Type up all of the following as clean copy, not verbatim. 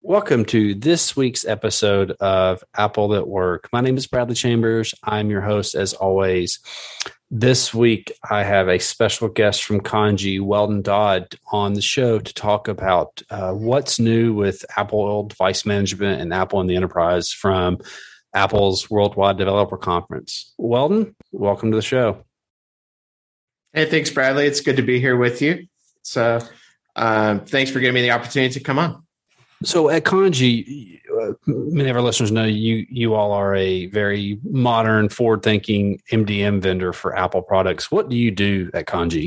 Welcome to this week's episode of Apple at Work. My name is Bradley Chambers. I'm your host as always. This week, I have a special guest from Conji, Weldon Dodd, on the show to talk about what's new with Apple device management and Apple in the enterprise from Apple's Worldwide Developer Conference. Weldon, welcome to the show. Hey, thanks, Bradley. It's good to be here with you. So thanks for giving me the opportunity to come on. So at Conji, many of our listeners know you all are a very modern, forward-thinking MDM vendor for Apple products. What do you do at Conji?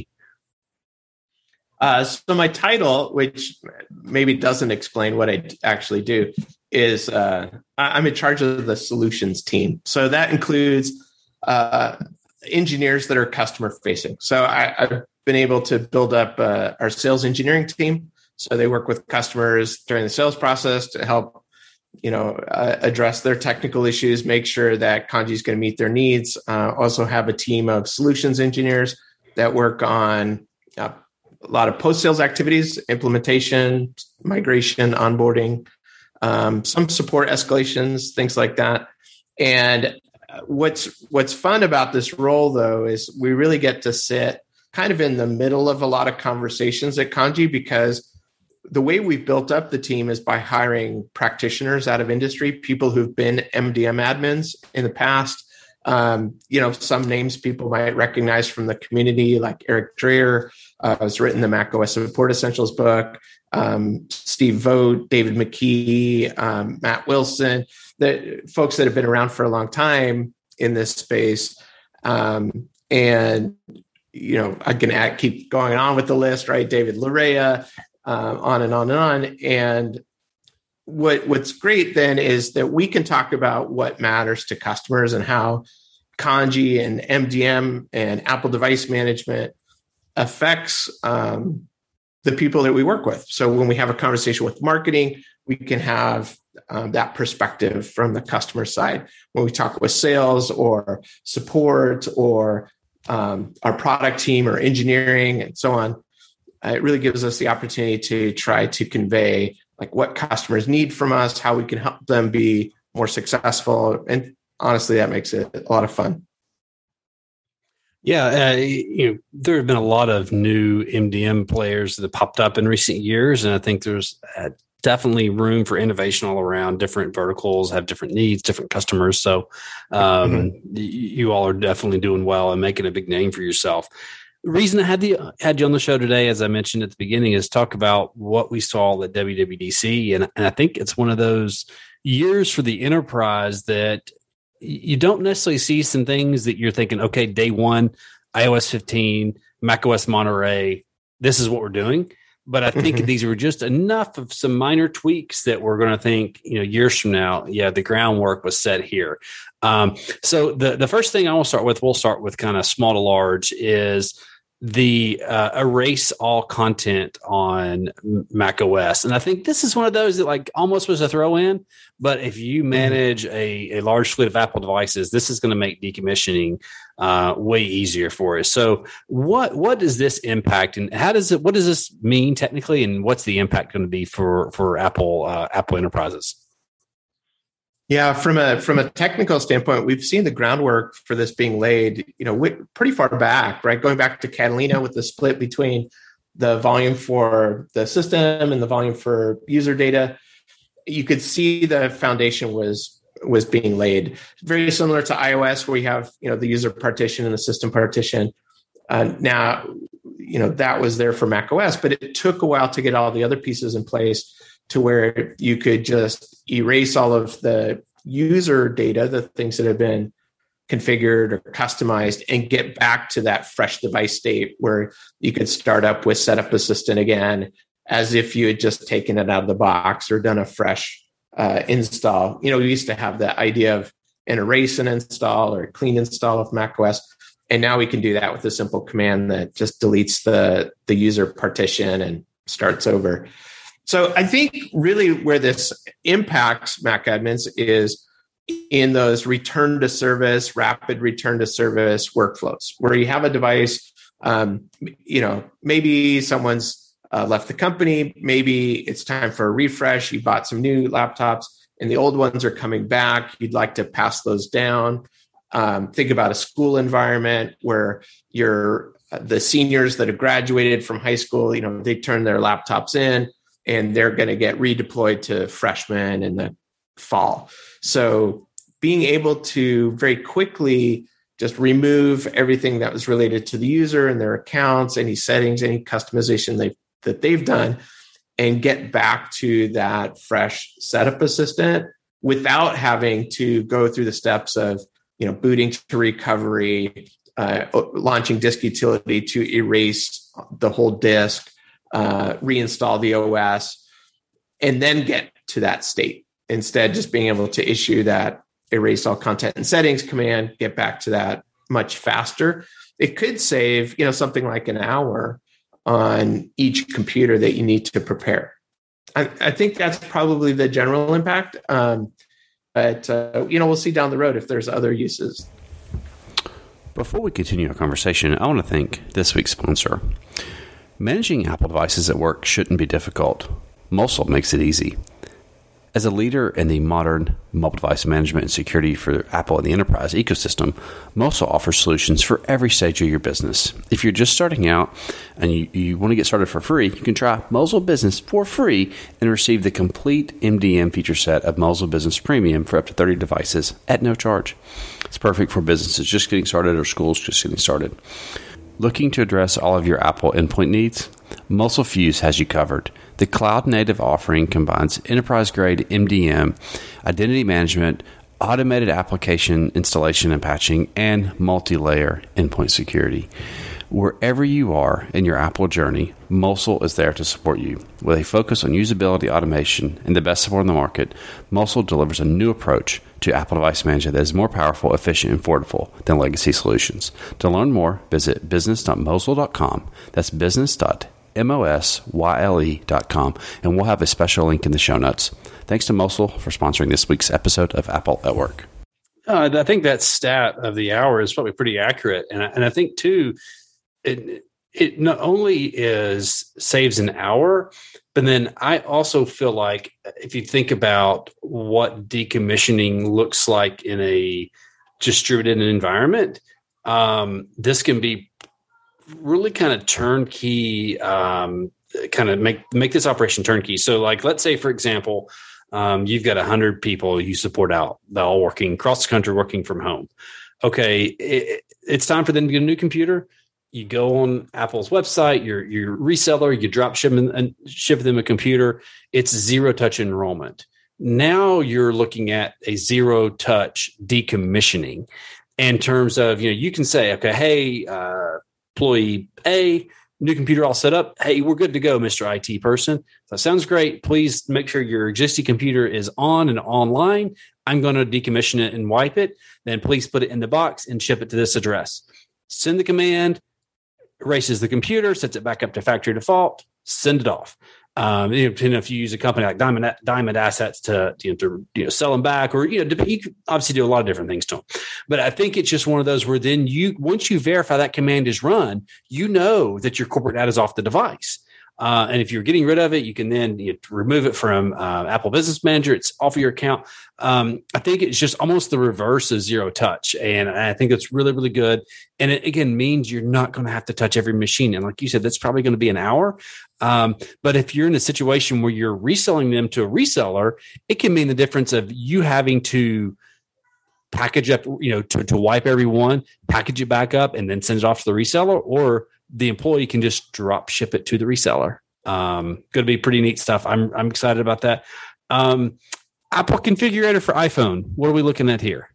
So my title, which maybe doesn't explain what I actually do, is I'm in charge of the solutions team. So that includes engineers that are customer-facing. So I've been able to build up our sales engineering team. So they work with customers during the sales process to help, address their technical issues, make sure that Conji is going to meet their needs. Also have a team of solutions engineers that work on a lot of post-sales activities, implementation, migration, onboarding, some support escalations, things like that. And what's fun about this role, though, is we really get to sit kind of in the middle of a lot of conversations at Conji, because the way we've built up the team is by hiring practitioners out of industry, people who've been MDM admins in the past. Some names people might recognize from the community, like Eric Dreyer, has written the macOS Support Essentials book, Steve Vogt, David McKee, Matt Wilson, the folks that have been around for a long time in this space. I can keep going on with the list, right? David Larea, on and on and on. And what's great then is that we can talk about what matters to customers and how Conji and MDM and Apple device management affects the people that we work with. So when we have a conversation with marketing, we can have that perspective from the customer side. When we talk with sales or support or our product team or engineering and so on, it really gives us the opportunity to try to convey like what customers need from us, how we can help them be more successful. And honestly, that makes it a lot of fun. Yeah, there have been a lot of new MDM players that have popped up in recent years, and I think there's definitely room for innovation all around. Different verticals have different needs, different customers. So you all are definitely doing well and making a big name for yourself. The reason I had you on the show today, as I mentioned at the beginning, is talk about what we saw at WWDC. And I think it's one of those years for the enterprise that you don't necessarily see some things that you're thinking, okay, day one, iOS 15, macOS Monterey, this is what we're doing. But I think these were just enough of some minor tweaks that we're going to think, years from now, the groundwork was set here. So the first thing we'll start with kind of small to large, is the erase all content on macOS. And I think this is one of those that like almost was a throw in, but if you manage a large fleet of Apple devices, this is going to make decommissioning way easier for us. So what does this impact, and what does this mean technically, and what's the impact going to be for Apple enterprises? Yeah, from a technical standpoint, we've seen the groundwork for this being laid, pretty far back, right? Going back to Catalina with the split between the volume for the system and the volume for user data, you could see the foundation was being laid. Very similar to iOS, where we have the user partition and the system partition. Now, that was there for macOS, but it took a while to get all the other pieces in place to where you could just erase all of the user data, the things that have been configured or customized, and get back to that fresh device state where you could start up with Setup Assistant again, as if you had just taken it out of the box or done a fresh install. We used to have the idea of an erase and install or a clean install of macOS. And now we can do that with a simple command that just deletes the user partition and starts over. So I think really where this impacts Mac admins is in those return to service, rapid return to service workflows, where you have a device, maybe someone's left the company. Maybe it's time for a refresh. You bought some new laptops and the old ones are coming back. You'd like to pass those down. Think about a school environment where the seniors that have graduated from high school, they turn their laptops in and they're going to get redeployed to freshmen in the fall. So being able to very quickly just remove everything that was related to the user and their accounts, any settings, any customization that they've done, and get back to that fresh setup assistant without having to go through the steps of booting to recovery, launching disk utility to erase the whole disk, reinstall the OS, and then get to that state. Instead, just being able to issue that erase all content and settings command, get back to that much faster. It could save, something like an hour on each computer that you need to prepare. I think that's probably the general impact. But we'll see down the road if there's other uses. Before we continue our conversation, I want to thank this week's sponsor. Managing Apple devices at work shouldn't be difficult. Mulsol makes it easy. As a leader in the modern mobile device management and security for Apple and the enterprise ecosystem, Mulsol offers solutions for every stage of your business. If you're just starting out and you want to get started for free, you can try Mulsol Business for free and receive the complete MDM feature set of Mulsol Business Premium for up to 30 devices at no charge. It's perfect for businesses just getting started or schools just getting started. Looking to address all of your Apple endpoint needs? Mulsol Fuse has you covered. The cloud-native offering combines enterprise-grade MDM, identity management, automated application installation and patching, and multi-layer endpoint security. Wherever you are in your Apple journey, Mulsol is there to support you. With a focus on usability, automation, and the best support in the market, Mulsol delivers a new approach to Apple device management that is more powerful, efficient, and affordable than legacy solutions. To learn more, visit business.mulsol.com. That's business.mulsol.com, and we'll have a special link in the show notes. Thanks to Mulsol for sponsoring this week's episode of Apple at Work. I think that stat of the hour is probably pretty accurate. And I think, too, it not only saves an hour, but then I also feel like if you think about what decommissioning looks like in a distributed environment, this can be really kind of turnkey, kind of make this operation turnkey. So like, let's say, for example, you've got 100 people you support out. They're all working across the country, working from home. Okay, it's time for them to get a new computer. You go on Apple's website, your reseller, you drop ship them a computer. It's zero touch enrollment. Now you're looking at a zero touch decommissioning in terms of, you can say, okay, hey, employee A, new computer all set up. Hey, we're good to go, Mr. IT person. That sounds great. Please make sure your existing computer is on and online. I'm going to decommission it and wipe it. Then please put it in the box and ship it to this address. Send the command, erases the computer, sets it back up to factory default, send it off. If you use a company like Diamond Assets to sell them back, or you can obviously do a lot of different things to them. But I think it's just one of those where then once you verify that command is run, you know that your corporate data is off the device. And if you're getting rid of it, you can then remove it from Apple Business Manager. It's off of your account. I think it's just almost the reverse of zero touch. And I think it's really, really good. And it, again, means you're not going to have to touch every machine. And like you said, that's probably going to be an hour. But if you're in a situation where you're reselling them to a reseller, it can mean the difference of you having to package up, to wipe every one, package it back up, and then send it off to the reseller, or the employee can just drop ship it to the reseller. Going to be pretty neat stuff. I'm excited about that. Apple Configurator for iPhone. What are we looking at here?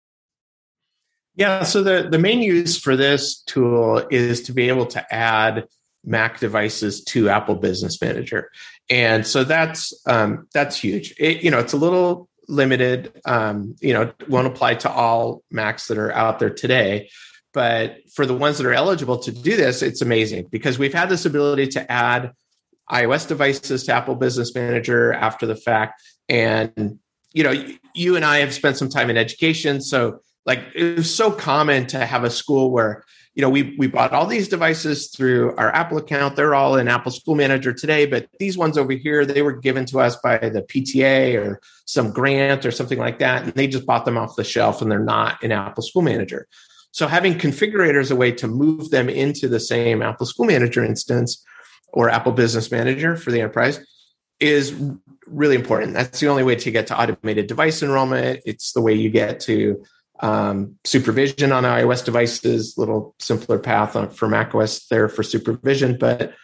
Yeah, so the main use for this tool is to be able to add Mac devices to Apple Business Manager, and so that's huge. It's a little limited. It won't apply to all Macs that are out there today. But for the ones that are eligible to do this, it's amazing because we've had this ability to add iOS devices to Apple Business Manager after the fact. And, you and I have spent some time in education. So like it was so common to have a school where we bought all these devices through our Apple account. They're all in Apple School Manager today, but these ones over here, they were given to us by the PTA or some grant or something like that. And they just bought them off the shelf and they're not in Apple School Manager. So having configurator is a way to move them into the same Apple School Manager instance or Apple Business Manager for the enterprise is really important. That's the only way to get to automated device enrollment. It's the way you get to supervision on iOS devices, little simpler path for macOS there for supervision. But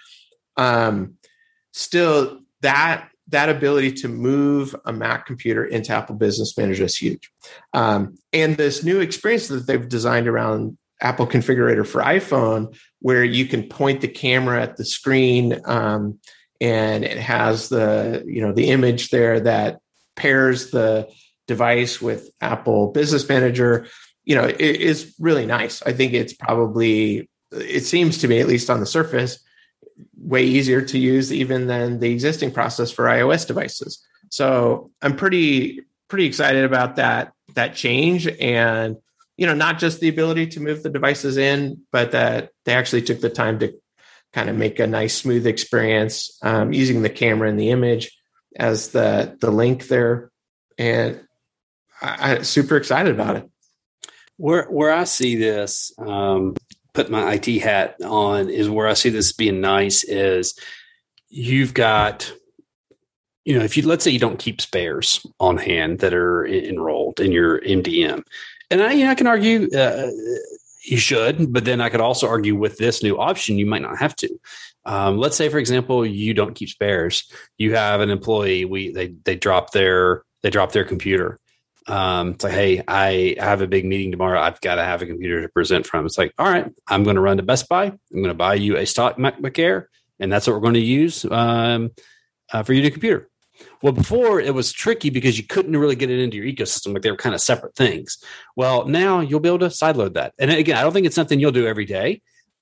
still, that ability to move a Mac computer into Apple Business Manager is huge. And this new experience that they've designed around Apple Configurator for iPhone, where you can point the camera at the screen and it has the image there that pairs the device with Apple Business Manager, it is really nice. I think it's probably, it seems to me, at least on the surface, way easier to use even than the existing process for iOS devices. So I'm pretty excited about that change. And, not just the ability to move the devices in, but that they actually took the time to kind of make a nice, smooth experience using the camera and the image as the link there. And I'm super excited about it. Where I see this, put my IT hat on, is where I see this being nice is you've got, let's say you don't keep spares on hand that are enrolled in your MDM. And I can argue you should, but then I could also argue with this new option, you might not have to. Let's say, for example, you don't keep spares. You have an employee, they drop their computer. It's like, hey, I have a big meeting tomorrow. I've got to have a computer to present from. It's like, all right, I'm going to run to Best Buy. I'm going to buy you a stock MacBook Air, and that's what we're going to use for your computer. Well, before it was tricky because you couldn't really get it into your ecosystem. Like they were kind of separate things. Well, now you'll be able to sideload that. And again, I don't think it's something you'll do every day.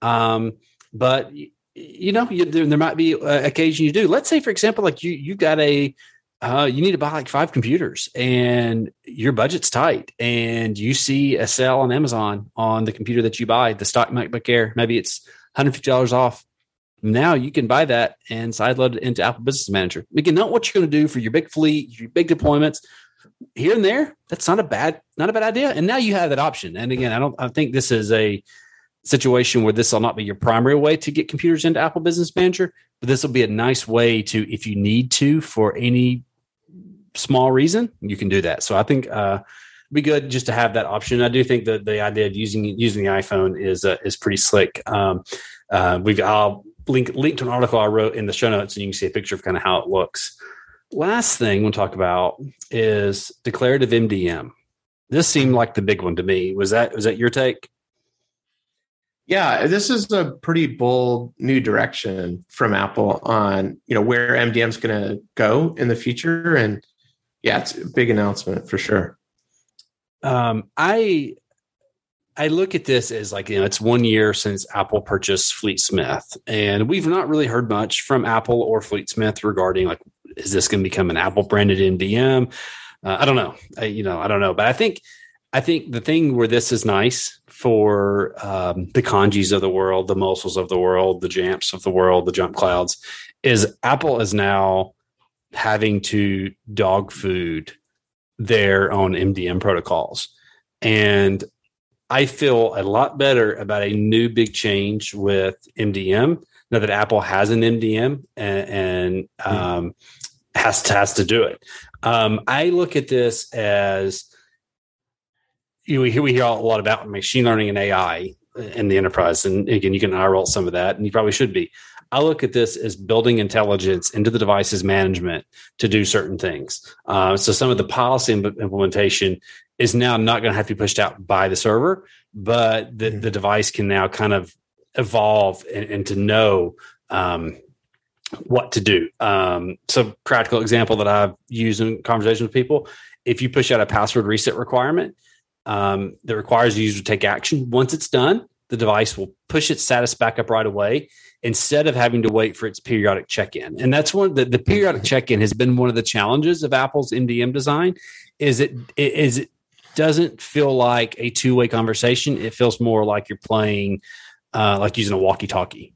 But there might be occasion you do. Let's say, for example, like you've got you need to buy like 5 computers and your budget's tight and you see a sale on Amazon on the computer that you buy, the stock MacBook Air, maybe it's $150 off. Now you can buy that and sideload it into Apple Business Manager. Again, not what you're going to do for your big fleet, your big deployments here and there. That's not a bad idea. And now you have that option. And again, I think this is a situation where this will not be your primary way to get computers into Apple Business Manager, but this will be a nice way to, if you need to, for any small reason, you can do that. So I think it'd be good just to have that option. I do think that the idea of using the iPhone is pretty slick. I'll link to an article I wrote in the show notes, and you can see a picture of kind of how it looks. Last thing we'll talk about is declarative MDM. This seemed like the big one to me. Was that your take? Yeah, this is a pretty bold new direction from Apple on where MDM is going to go in the future, and yeah, it's a big announcement for sure. I look at this as like, it's 1 year since Apple purchased Fleetsmith, and we've not really heard much from Apple or Fleetsmith regarding like, is this going to become an Apple branded MDM? I don't know. I don't know. But I think the thing where this is nice for the Kanjis of the world, the Mosuls of the world, the Jamps of the world, the Jump Clouds, is Apple is now having to dog food their own MDM protocols. And I feel a lot better about a new big change with MDM now that Apple has an MDM and has to do it. I look at this as we hear a lot about machine learning and AI in the enterprise, and again, you can eye-roll some of that, and you probably should be. I look at this as building intelligence into the device's management to do certain things. So some of the policy implementation is now not going to have to be pushed out by the server, but the device can now kind of evolve and to know what to do. So practical example that I've used in conversation with people, if you push out a password reset requirement that requires the user to take action, once it's done, the device will push its status back up right away instead of having to wait for its periodic check-in. And that's one the periodic check-in has been one of the challenges of Apple's MDM design. Is it doesn't feel like a two-way conversation. It feels more like you're playing, like using a walkie-talkie.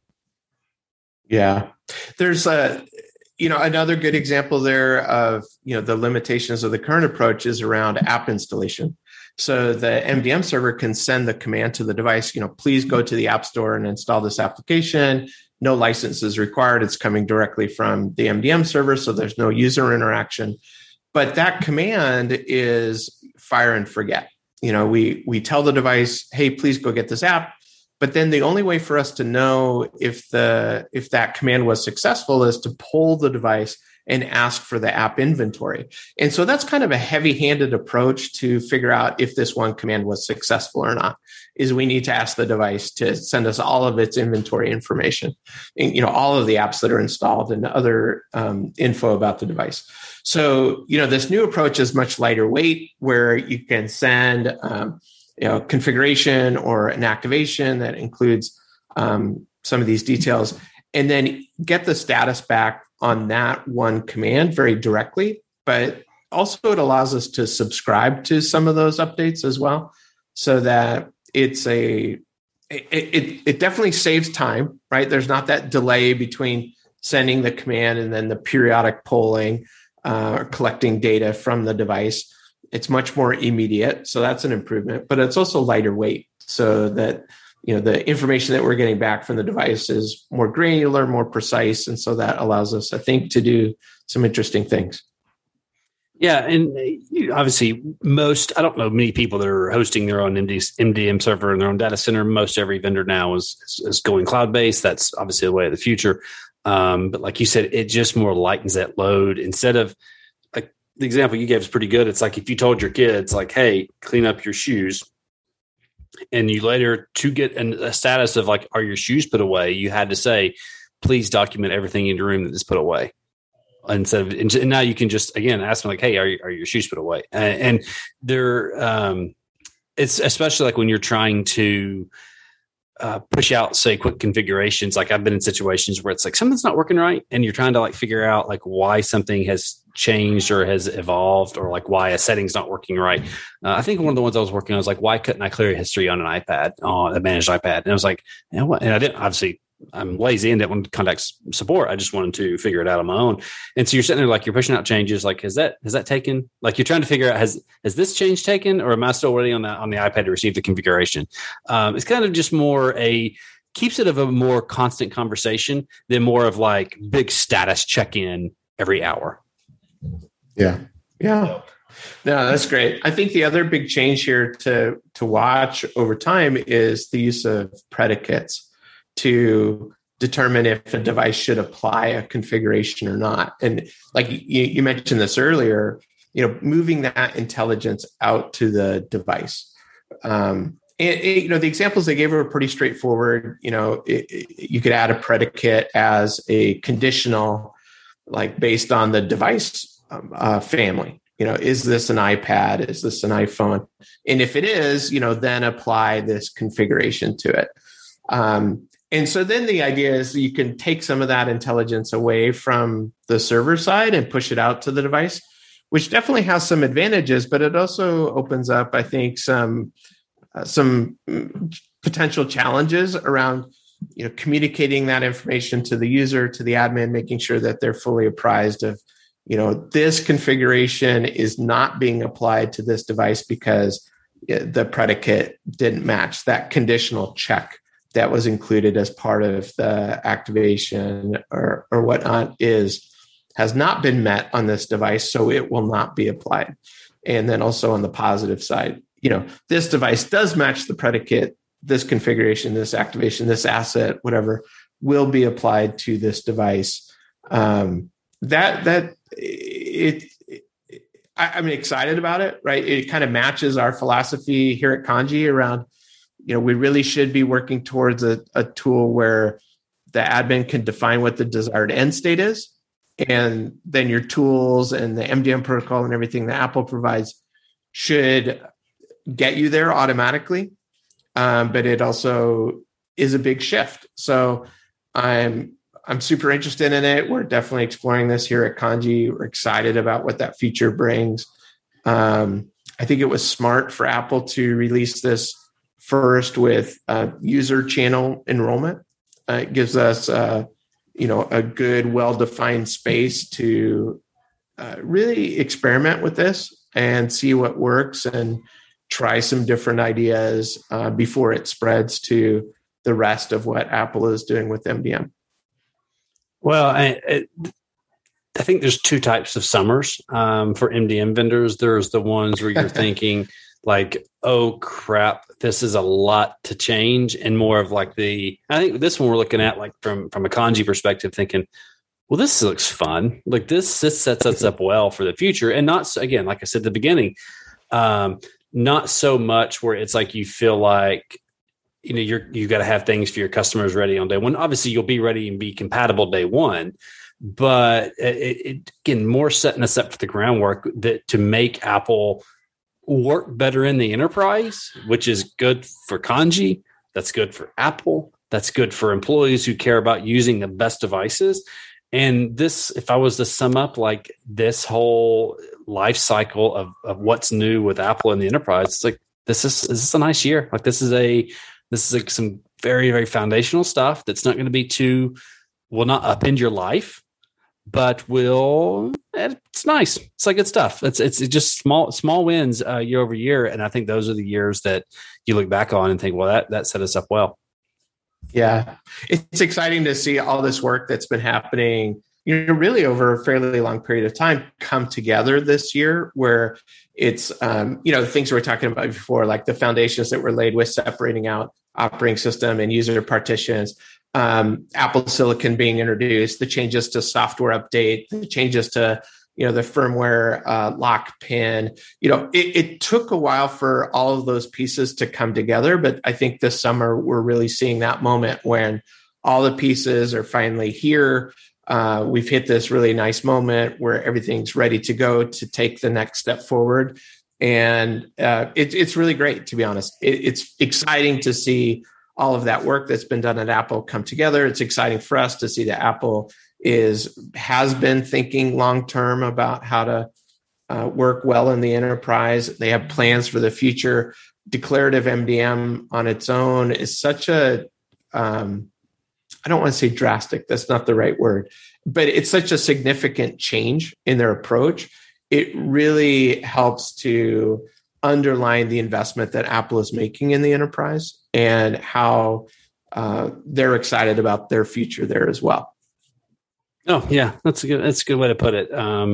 Yeah. There's another good example there of, the limitations of the current approach is around app installation. So the MDM server can send the command to the device, please go to the App Store and install this application. No license is required. It's coming directly from the MDM server, so there's no user interaction. But that command is fire and forget. We tell the device, hey, please go get this app. But then the only way for us to know if that command was successful is to pull the device and ask for the app inventory. And so that's kind of a heavy-handed approach to figure out if this one command was successful or not, is we need to ask the device to send us all of its inventory information, and, all of the apps that are installed and other info about the device. So, this new approach is much lighter weight, where you can send configuration or an activation that includes some of these details, and then get the status back on that one command very directly. But also it allows us to subscribe to some of those updates as well, so that it definitely saves time, right? There's not that delay between sending the command and then the periodic polling or collecting data from the device. It's much more immediate. So that's an improvement, but it's also lighter weight, so that the information that we're getting back from the device is more granular, more precise. And so that allows us, I think, to do some interesting things. Yeah. And obviously I don't know many people that are hosting their own MDM server in their own data center. Most every vendor now is going cloud-based. That's obviously the way of the future. But like you said, it just more lightens that load. Instead of, like, the example you gave is pretty good. It's like if you told your kids, like, hey, clean up your shoes, and you later, to get a status of like, are your shoes put away, you had to say, please document everything in your room that is put away. And now you can just, again, ask them like, hey, are your shoes put away? And they're, it's especially like when you're trying to push out, say, quick configurations. Like, I've been in situations where it's like something's not working right, and you're trying to like figure out like why something has changed or has evolved, or like why a setting's not working right. I think one of the ones I was working on was like, why couldn't I clear history on an iPad, on a managed iPad? And I was like, what? And I didn't, obviously I'm lazy and didn't want to contact support. I just wanted to figure it out on my own. And so you're sitting there like, you're pushing out changes. Like, has that taken, like, you're trying to figure out, has this change taken, or am I still waiting on the iPad to receive the configuration? It's kind of just more keeps it of a more constant conversation than more of like big status check-in every hour. Yeah. No, that's great. I think the other big change here to watch over time is the use of predicates to determine if a device should apply a configuration or not. And like you mentioned this earlier, moving that intelligence out to the device. And the examples they gave were pretty straightforward. You could add a predicate as a conditional, like based on the device family. Is this an iPad? Is this an iPhone? And if it is, then apply this configuration to it. And so then the idea is you can take some of that intelligence away from the server side and push it out to the device, which definitely has some advantages, but it also opens up, I think, some potential challenges around, communicating that information to the user, to the admin, making sure that they're fully apprised of, this configuration is not being applied to this device because the predicate didn't match that conditional check that was included as part of the activation or whatnot has not been met on this device, so it will not be applied. And then also on the positive side, this device does match the predicate, this configuration, this activation, this asset, whatever, will be applied to this device. I'm excited about it, right? It kind of matches our philosophy here at Kanji around, we really should be working towards a tool where the admin can define what the desired end state is. And then your tools and the MDM protocol and everything that Apple provides should get you there automatically. But it also is a big shift. So I'm super interested in it. We're definitely exploring this here at Kanji. We're excited about what that feature brings. I think it was smart for Apple to release this first with user channel enrollment. It gives us, a good, well-defined space to really experiment with this and see what works and try some different ideas before it spreads to the rest of what Apple is doing with MDM. Well, I think there's two types of summers for MDM vendors. There's the ones where you're thinking like, oh crap, this is a lot to change, and more of like I think this one we're looking at like from a Kanji perspective, thinking, well, this looks fun. Like this sets us up well for the future, and not again, like I said at the beginning, not so much where it's like you feel like you got to have things for your customers ready on day one. Obviously, you'll be ready and be compatible day one. But it again, more setting us up for the groundwork to make Apple work better in the enterprise, which is good for Kanji. That's good for Apple. That's good for employees who care about using the best devices. And this, if I was to sum up like this whole life cycle of what's new with Apple in the enterprise, it's like this is a nice year. Like this is like some very, very foundational stuff that's not going to be will not upend your life, but it's nice. It's like good stuff. It's just small wins year over year. And I think those are the years that you look back on and think, well, that set us up well. Yeah. It's exciting to see all this work that's been happening, really over a fairly long period of time come together this year, where it's, the things we were talking about before, like the foundations that were laid with separating out operating system and user partitions, Apple Silicon being introduced, the changes to software update, the changes to, the firmware lock pin. It took a while for all of those pieces to come together, but I think this summer we're really seeing that moment when all the pieces are finally here. We've hit this really nice moment where everything's ready to go to take the next step forward. And it's really great, to be honest. It's exciting to see all of that work that's been done at Apple come together. It's exciting for us to see that Apple has been thinking long-term about how to work well in the enterprise. They have plans for the future. Declarative MDM on its own is such I don't want to say drastic, that's not the right word, but it's such a significant change in their approach. It really helps to underline the investment that Apple is making in the enterprise and how they're excited about their future there as well. Oh yeah, that's a good way to put it.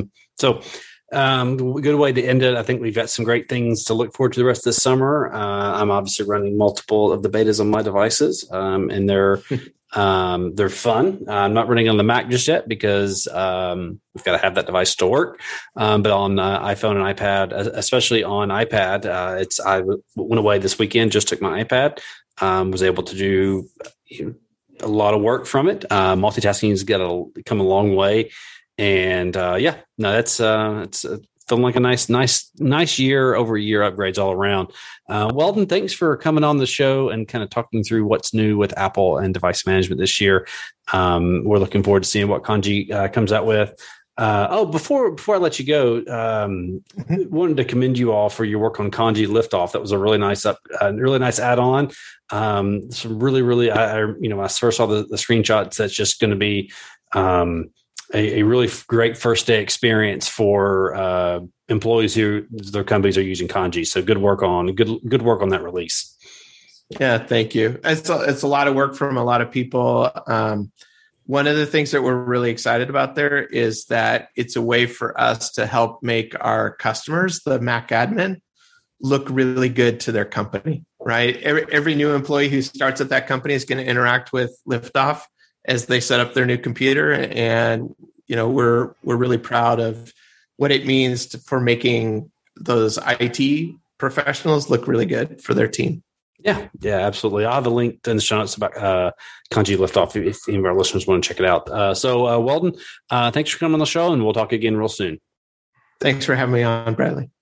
Good way to end it. I think we've got some great things to look forward to the rest of the summer. I'm obviously running multiple of the betas on my devices, and they're fun. I'm not running on the Mac just yet because we've got to have that device to work. But on iPhone and iPad, especially on iPad, I went away this weekend, just took my iPad, was able to do a lot of work from it. Multitasking has come a long way. And it's feeling like a nice year over year upgrades all around. Weldon, thanks for coming on the show and kind of talking through what's new with Apple and device management this year. We're looking forward to seeing what Kanji comes out with. Before I let you go, wanted to commend you all for your work on Kanji Liftoff. That was a really nice add-on. Some really, when I first saw the screenshots, that's just going to be a really great first day experience for employees who their companies are using Kanji. So good work on that release. Yeah, thank you. It's a lot of work from a lot of people. One of the things that we're really excited about there is that it's a way for us to help make our customers, the Mac admin, look really good to their company, right? Every new employee who starts at that company is going to interact with Liftoff as they set up their new computer. And, we're really proud of what it means for making those IT professionals look really good for their team. Yeah, absolutely. I'll have a link in the show notes about Kanji Liftoff if any of our listeners want to check it out. Weldon, thanks for coming on the show, and we'll talk again real soon. Thanks for having me on, Bradley.